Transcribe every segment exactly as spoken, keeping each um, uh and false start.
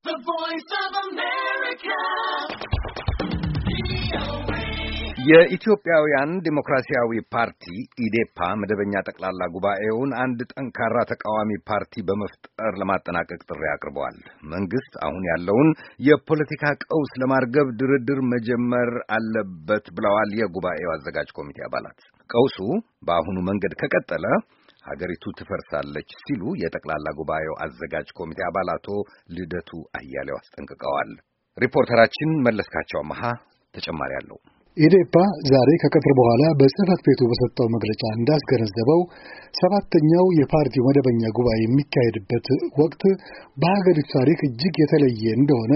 The Voice of America. የኢትዮጵያውያን ዲሞክራሲያዊ ፓርቲ ኢዴፓ መደበኛ ጠቅላላ ጉባኤውን አንድ ጠንካራ ተቃዋሚ ፓርቲ በመፍጠር ለማጠናቀቅ ጥሪ አቅርበዋል። መንግስት አሁን ያለውን የፖለቲካ ቀውስ ለማርገብ ድርድር መጀመር አለበት ብለዋል የጉባኤው አዘጋጅ ኮሚቴ አባላት። ቀውሱ በአሁኑ መንገድ ከቀጠለ ሀገሪቱ ትፈርሳለች ሲሉ የጠቅላላ ጉባኤው አዘጋጅ ኮሚቴ አባላቱ ልደቱ አያሌው አስጠንቅቀዋል። ሪፖርተራችን መለስካቸው አማሃ ተጨማሪ አለው። ኢዴፓ ዛሬ ከቀትር በኋላ በጽህፈት ቤቱ በሰጠው መግለጫ እንዳስገነዘበው ሰባተኛው የፓርቲው መደበኛ ጉባኤ የሚካሄድበት ወቅት በሀገሪቱ ታሪክ እጅግ የተለየ እንደሆነ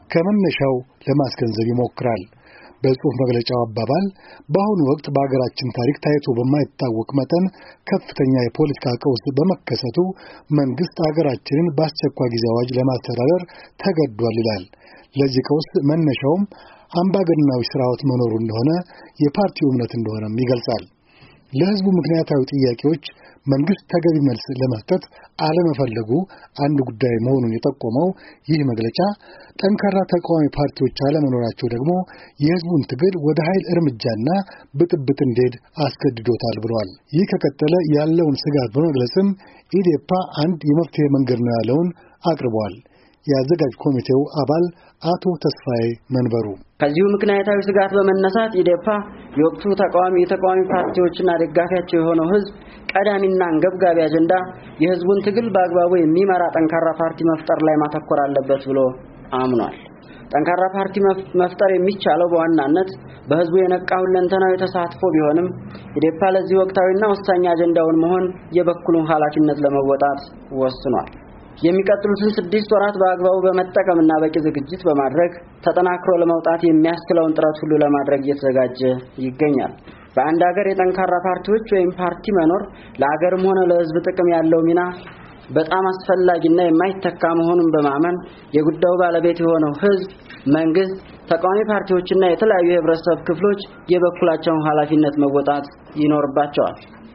ከመነሻው ለማስገንዘብ ይሞክራል። በጽሑፍ መግለጫው አባባል በአሁኑ ወቅት በሀገራችን ታሪክ ታይቶ በማይታወቅ መጠን ከፍተኛ የፖለቲካ ቀውስ በመከሰቱ መንግስት ሀገራችንን በአስቸኳይ ጊዜ አዋጅ ለማስተዳደር ተገዷል ይላል። ለዚህ ቀውስ መነሻውም አምባገነናዊ ስርዓት መኖሩ እንደሆነ የፓርቲው እምነት እንደሆነም ይገልጻል። ለህዝቡ ምክንያታዊ ጥያቄዎች መንግስት ተገቢ መልስ ለመስጠት አለመፈለጉ አንድ ጉዳይ መሆኑን የጠቆመው ይህ መግለጫ ጠንካራ ተቃዋሚ ፓርቲዎች አለመኖራቸው ደግሞ የህዝቡን ትግል ወደ ኃይል እርምጃና ብጥብጥ እንዲሄድ አስገድዶታል ብሏል። ይህ ከቀጠለ ያለውን ስጋት በመግለጽም ኢዴፓ አንድ የመፍትሄ መንገድ ነው ያለውን አቅርቧል። የአዘጋጅ ኮሚቴው አባል አቶ ተስፋዬ መንበሩ ከዚሁ ምክንያታዊ ስጋት በመነሳት ኢዴፓ የወቅቱ ተቃዋሚ የተቃዋሚ ፓርቲዎችና ደጋፊያቸው የሆነው ህዝብ ቀዳሚና አንገብጋቢ አጀንዳ የህዝቡን ትግል በአግባቡ የሚመራ ጠንካራ ፓርቲ መፍጠር ላይ ማተኮር አለበት ብሎ አምኗል። ጠንካራ ፓርቲ መፍጠር የሚቻለው በዋናነት በህዝቡ የነቃ ሁለንተናዊ ተሳትፎ ቢሆንም ኢዴፓ ለዚህ ወቅታዊና ወሳኝ አጀንዳውን መሆን የበኩሉን ኃላፊነት ለመወጣት ወስኗል። የሚቀጥሉትን ስድስት ወራት በአግባቡ በመጠቀምና በቂ ዝግጅት በማድረግ ተጠናክሮ ለመውጣት የሚያስችለውን ጥረት ሁሉ ለማድረግ እየተዘጋጀ ይገኛል። በአንድ ሀገር የጠንካራ ፓርቲዎች ወይም ፓርቲ መኖር ለሀገርም ሆነ ለህዝብ ጥቅም ያለው ሚና በጣም አስፈላጊና የማይተካ መሆኑን በማመን የጉዳዩ ባለቤት የሆነው ህዝብ፣ መንግስት፣ ተቃዋሚ ፓርቲዎችና የተለያዩ የህብረተሰብ ክፍሎች የበኩላቸውን ኃላፊነት መወጣት ይኖርባቸዋል።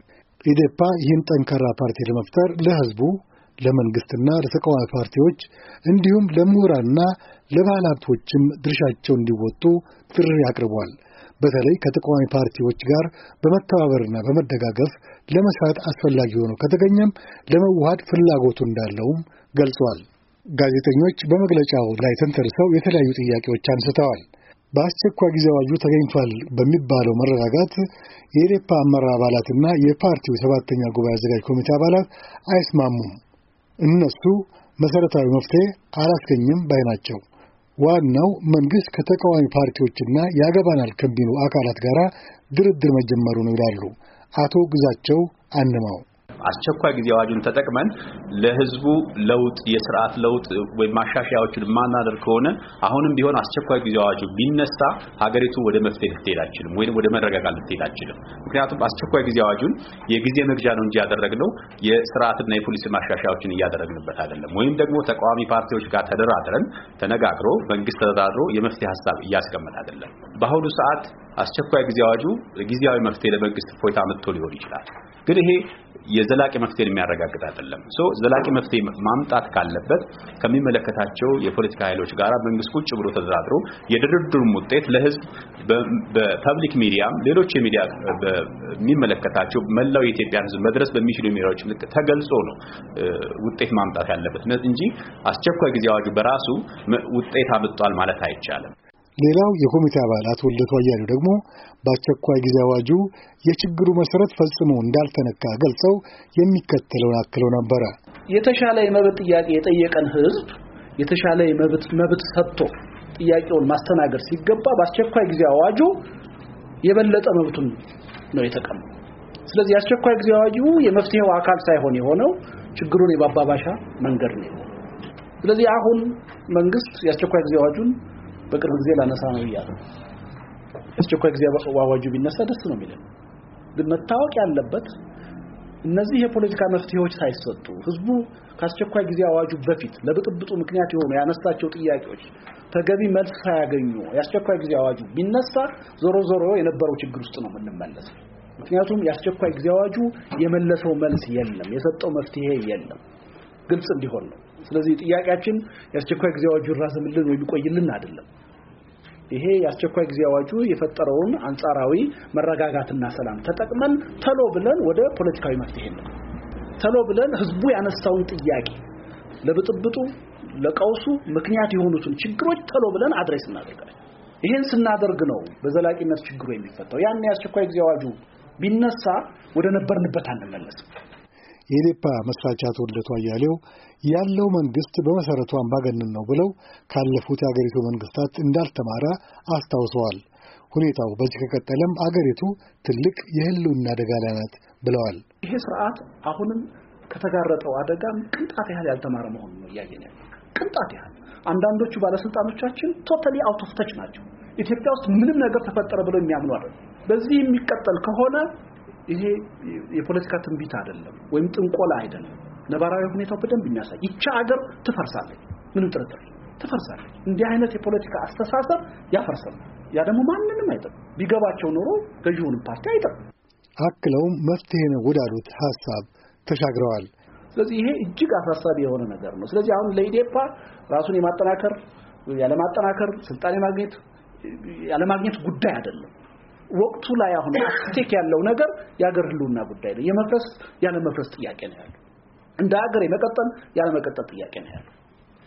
ኢዴፓ ይህን ጠንካራ ፓርቲ ለመፍጠር ለህዝቡ ለመንግስትና ለተቃዋሚ ፓርቲዎች እንዲሁም ለምሁራንና ለባለ ሀብቶችም ድርሻቸውን እንዲወጡ ጥሪ አቅርቧል። በተለይ ከተቃዋሚ ፓርቲዎች ጋር በመተባበርና በመደጋገፍ ለመስራት አስፈላጊ ሆኖ ከተገኘም ለመዋሃድ ፍላጎቱ እንዳለውም ገልጿል። ጋዜጠኞች በመግለጫው ላይ ተንተርሰው የተለያዩ ጥያቄዎች አንስተዋል። በአስቸኳይ ጊዜ አዋጁ ተገኝቷል በሚባለው መረጋጋት የኢዴፓ አመራር አባላትና የፓርቲው ሰባተኛ ጉባኤ አዘጋጅ ኮሚቴ አባላት አይስማሙም። እነሱ መሰረታዊ መፍትሄ አላስገኝም ባይ ናቸው። ዋናው መንግስት ከተቃዋሚ ፓርቲዎችና ያገባናል ከሚሉ አካላት ጋር ድርድር መጀመሩ ነው ይላሉ አቶ ግዛቸው አንማው። አስቸኳይ ጊዜ አዋጁን ተጠቅመን ለህዝቡ ለውጥ የሥርዓት ለውጥ ወይ ማሻሻያዎችን ማናደርግ ከሆነ አሁንም ቢሆን አስቸኳይ ጊዜ አዋጁ ቢነሳ ሀገሪቱ ወደ መፍትሄ ልትሄድ አትችልም ወይ ወደ መረጋጋት ልትሄድ አትችልም። ምክንያቱም አስቸኳይ ጊዜ አዋጁን የጊዜ መግዣ ነው እንጂ ያደረግነው የሥርዓትና የፖሊሲ ማሻሻያዎችን እያደረግንበት አይደለም። ወይም ደግሞ ተቃዋሚ ፓርቲዎች ጋር ተደራድረን ተነጋግሮ መንግስት ተደራድሮ የመፍትሄ ሐሳብ እያስቀመጠ አይደለም። በአሁኑ ሰዓት አስቸኳይ ጊዜ አዋጁ ጊዜያዊ መፍትሄ ለመንግስት ፎይታ መጥቶ ሊሆን ይችላል። ግን ይሄ የዘላቂ መፍትሄ የሚያረጋግጥ አይደለም። ሶ ዘላቂ መፍትሄ ማምጣት ካለበት ከሚመለከታቸው የፖለቲካ ኃይሎች ጋር መንግስት ቁጭ ብሎ ተደራድሮ የድርድሩን ውጤት ለህዝብ በፐብሊክ ሚዲያም ሌሎች የሚዲያ በሚመለከታቸው መላው የኢትዮጵያ ህዝብ መድረስ በሚችሉ ሚዲያዎች ተገልጾ ነው ውጤት ማምጣት ያለበት እንጂ አስቸኳይ ጊዜ አዋጁ በራሱ ውጤት አምጥቷል ማለት አይቻልም። ሌላው የኮሚቴ አባል አቶ ልደቱ አያሌው ደግሞ በአስቸኳይ ጊዜ አዋጁ የችግሩ መሰረት ፈጽሞ እንዳልተነካ ገልጸው የሚከተለውን አክለው ነበር። የተሻለ የመብት ጥያቄ የጠየቀን ህዝብ የተሻለ የመብት መብት ሰጥቶ ጥያቄውን ማስተናገድ ሲገባ በአስቸኳይ ጊዜ አዋጁ የበለጠ መብቱን ነው የተቀመጠው። ስለዚህ የአስቸኳይ ጊዜ አዋጁ የመፍትሄው አካል ሳይሆን የሆነው ችግሩን የባባባሻ መንገድ ነው። ስለዚህ አሁን መንግስት የአስቸኳይ ጊዜ አዋጁን በቅርብ ጊዜ ላነሳ ነው ይያለ አስቸኳይ ጊዜ አዋጁ ቢነሳ ደስ ነው የሚለው። ግን መታወቅ ያለበት እነዚህ የፖለቲካ መፍትሄዎች ሳይሰጡ ህዝቡ ከአስቸኳይ ጊዜ አዋጁ በፊት ለብጥብጡ ምክንያት የሆኑ ያነሳቸው ጥያቄዎች ተገቢ መልስ ሳያገኙ የአስቸኳይ ጊዜ አዋጁ ቢነሳ ዞሮ ዞሮ የነበረው ችግር ውስጥ ነው የምንመለሰው። ምክንያቱም የአስቸኳይ ጊዜ አዋጁ የመለሰው መልስ የለም፣ የሰጠው መፍትሄ የለም። ግልጽ እንዲሆን ነው። ስለዚህ ጥያቄያችን የአስቸኳይ ጊዜ አዋጁ ይራዘምልን ወይ ይቆይልን አይደለም። ይሄ የአስቸኳይ ጊዜ አዋጁ የፈጠረውን አንጻራዊ መረጋጋትና ሰላም ተጠቅመን ተሎ ብለን ወደ ፖለቲካዊ መፍትሄ ነው ተሎ ብለን ህዝቡ ያነሳውን ጥያቄ ለብጥብጡ ለቀውሱ ምክንያት የሆኑትን ችግሮች ተሎ ብለን አድሬስ እናደርጋለን። ይሄን ስናደርግ ነው በዘላቂነት ችግሩ የሚፈታው። ያን የአስቸኳይ ጊዜ አዋጁ ቢነሳ ወደ ነበርንበት አንመለስም። የኢዴፓ መስራች አቶ ልደቱ አያሌው ያለው መንግስት በመሰረቱ አምባገነን ነው ብለው ካለፉት የአገሪቱ መንግስታት እንዳልተማረ አስታውሰዋል። ሁኔታው በዚህ ከቀጠለም አገሪቱ ትልቅ የህልውና አደጋ ላይ ናት ብለዋል። ይሄ ስርዓት አሁንም ከተጋረጠው አደጋም ቅንጣት ያህል ያልተማረ መሆኑን ነው ያየነው። ቅንጣት ያህል አንዳንዶቹ ባለስልጣኖቻችን ቶታሊ አውት ኦፍ ተች ናቸው። ኢትዮጵያ ውስጥ ምንም ነገር ተፈጠረ ብለው የሚያምኑ አይደለም። በዚህ የሚቀጥል ከሆነ ይሄ የፖለቲካ ትንቢት አይደለም ወይም ጥንቆላ አይደለም። ነባራዊ ሁኔታው በደንብ የሚያሳይ ይቺ ሀገር ትፈርሳለች። ምንም ጥርጥር ትፈርሳለች። እንዲህ አይነት የፖለቲካ አስተሳሰብ ያፈርሳል። ያ ደግሞ ማንንም አይጠቅም። ቢገባቸው ኖሮ ገዢውን ፓርቲ አይጠቅም። አክለውም መፍትሄ ነው ወዳሉት ሐሳብ ተሻግረዋል። ስለዚህ ይሄ እጅግ አሳሳቢ የሆነ ነገር ነው። ስለዚህ አሁን ለኢዴፓ ራሱን የማጠናከር ያለ ማጠናከር ስልጣን የማግኘት ያለ ማግኘት ጉዳይ አይደለም። ወቅቱ ላይ አሁን አስቴክ ያለው ነገር ያገር ህልውና ጉዳይ ነው። የመፍረስ ያለ መፍረስ ጥያቄ ነው ያለው። እንደ ሀገር የመቀጠል ያለ መቀጠል ጥያቄ ነው ያለው።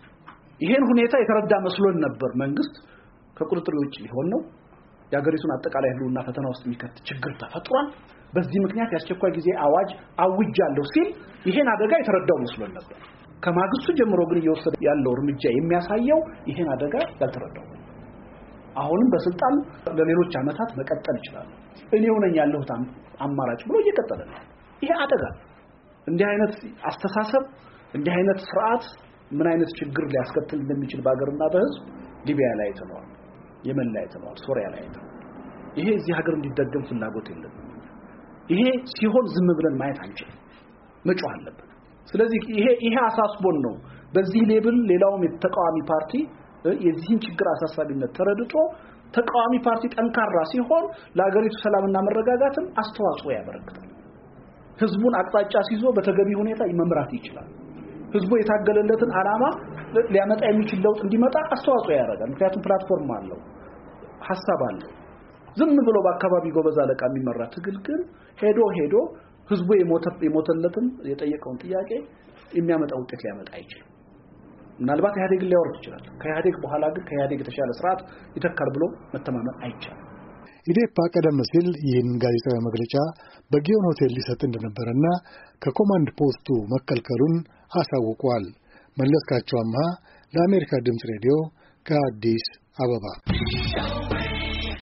ይሄን ሁኔታ የተረዳ መስሎን ነበር። መንግስት ከቁጥጥር ውጭ ሊሆን ነው። የሀገሪቱን አጠቃላይ ህልውና ፈተና ውስጥ የሚከት ችግር ተፈጥሯል። በዚህ ምክንያት የአስቸኳይ ጊዜ አዋጅ አውጃለሁ ሲል ይሄን አደጋ የተረዳው መስሎን ነበር። ከማግስቱ ጀምሮ ግን እየወሰደ ያለው እርምጃ የሚያሳየው ይሄን አደጋ ያልተረዳው። አሁንም በስልጣን ለሌሎች አመታት መቀጠል ይችላል። እኔው ነኝ ያለሁት አማራጭ ብሎ እየቀጠለ ነው። ይሄ አደጋ። እንዲህ አይነት አስተሳሰብ እንዲህ አይነት ስርዓት ምን አይነት ችግር ሊያስከትል እንደሚችል በአገርና በህዝብ ሊቢያ ላይ ተነዋል፣ የመን ላይ ተነዋል፣ ሶሪያ ላይ ተነዋል። ይሄ እዚህ ሀገር እንዲደገም ፍላጎት የለም። ይሄ ሲሆን ዝም ብለን ማየት አንችልም፣ መጮህ አለብን። ስለዚህ ይሄ ይሄ አሳስቦን ነው በዚህ ሌብል ሌላውም የተቃዋሚ ፓርቲ የዚህን ችግር አሳሳቢነት ተረድቶ ተቃዋሚ ፓርቲ ጠንካራ ሲሆን ለሀገሪቱ ሰላምና መረጋጋትም አስተዋጽኦ ያበረክታል። ህዝቡን አቅጣጫ ሲይዞ በተገቢ ሁኔታ መምራት ይችላል። ህዝቡ የታገለለትን ዓላማ ሊያመጣ የሚችል ለውጥ እንዲመጣ አስተዋጽኦ ያደርጋል። ምክንያቱም ፕላትፎርም አለው፣ ሐሳብ አለው። ዝም ብሎ በአካባቢ ጎበዝ አለቃ የሚመራ ትግል ግን ሄዶ ሄዶ ህዝቡ የሞተለትን የጠየቀውን ጥያቄ የሚያመጣ ውጤት ሊያመጣ አይችልም። ምናልባት ኢህአዴግ ሊያወርድ ይችላል። ከኢህአዴግ በኋላ ግን ከኢህአዴግ የተሻለ ስርዓት ይተካል ብሎ መተማመን አይቻልም። ኢዴፓ ቀደም ሲል ይህን ጋዜጣዊ መግለጫ በጊዮን ሆቴል ሊሰጥ እንደነበረና ከኮማንድ ፖስቱ መከልከሉን አሳውቋል። መለስካቸው አምሃ ለአሜሪካ ድምፅ ሬዲዮ ከአዲስ አበባ